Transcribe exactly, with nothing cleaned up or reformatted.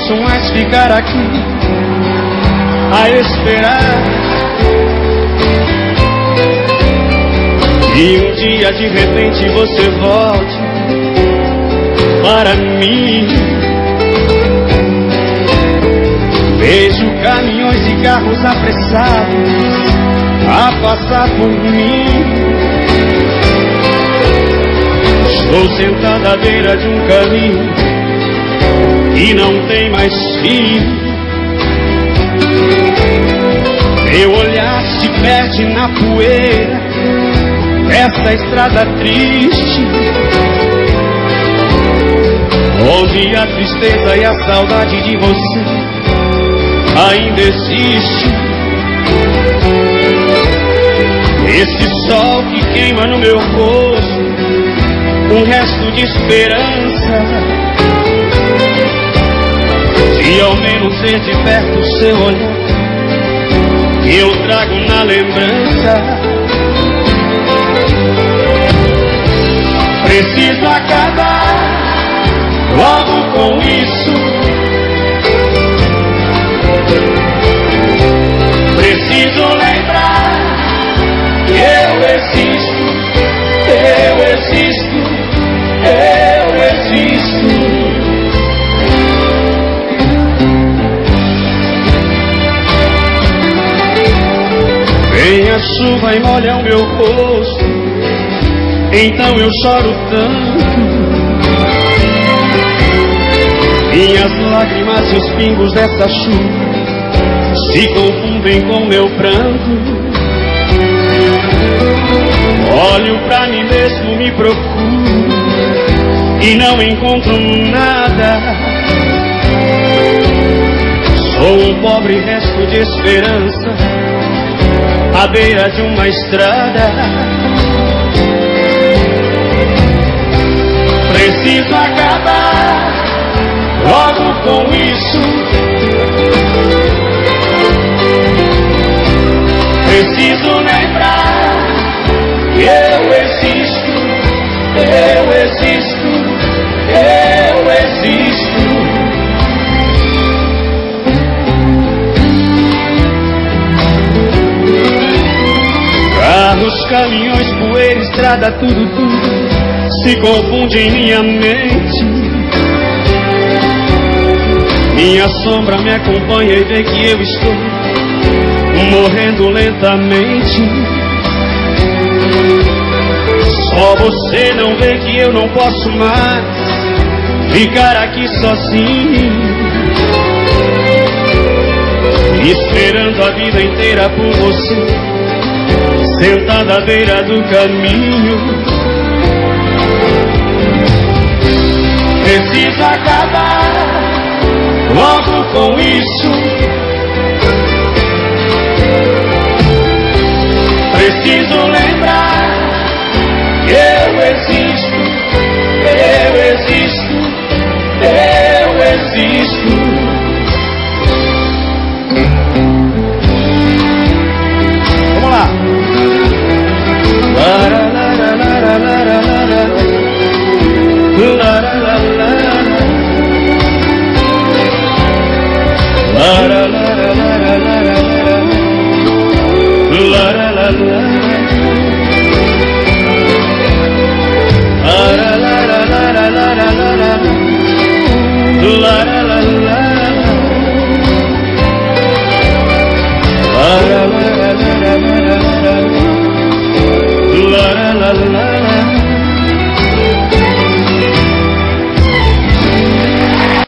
posso mais ficar aqui a esperar. E um dia de repente você volte para mim. Vejo caminhões e carros apressados a passar por mim. Estou sentado à beira de um caminho e não tem mais fim. Meu olhar se perde na poeira dessa estrada triste, onde a tristeza e a saudade de você ainda existe. Esse sol que queima no meu rosto, um resto de esperança. Se ao menos ver de perto o seu olhar, que eu trago na lembrança. Preciso acabar logo com isso. Preciso lembrar que eu existo, eu existo, eu existo. Vem a chuva e molha o meu rosto, então eu choro tanto. Minhas lágrimas e os pingos dessa chuva se confundem com meu pranto. Olho pra mim mesmo, me procuro e não encontro nada. Sou um pobre resto de esperança à beira de uma estrada. Preciso acabar logo com isso. Preciso lembrar que eu existo, eu existo, eu existo. Carros, caminhões, poeira, estrada, tudo, tudo se confunde em minha mente. Minha sombra me acompanha e vê que eu estou morrendo lentamente. Só você não vê que eu não posso mais ficar aqui sozinho, esperando a vida inteira por você, sentada à beira do caminho. Preciso acabar logo com isso. Preciso lembrar que eu existo, eu existo, eu existo. Vamos lá. Lara, lara, lara, lara, lara. Lara, lara, lara. Lara, lara, lara, lara, lara. Lara, lara, lara. Lara, lara, lara, lara, lara. Lara,